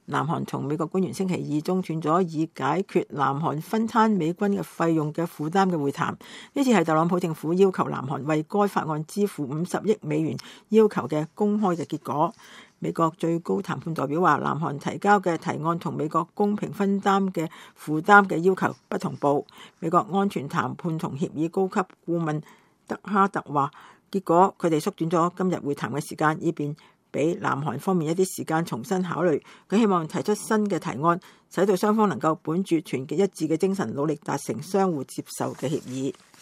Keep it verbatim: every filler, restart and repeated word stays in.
南韓同美國官員星期二中斷咗以解決南韓分攤美軍嘅費用嘅負擔嘅會談。呢次係特朗普政府要求南韓為該法案支付五十億美元要求嘅公開嘅結果。美國最高談判代表話，南韓提交嘅提案同美國公平分擔嘅負擔嘅要求不同步。美國安全談判同協議高級顧問德哈特話，結果佢哋縮短咗今日會談嘅時間，以便俾南韓方面一啲時間重新考慮。佢希望提出新嘅提案，使到雙方能夠本住團結一致嘅精神努力達成相互接受嘅協議。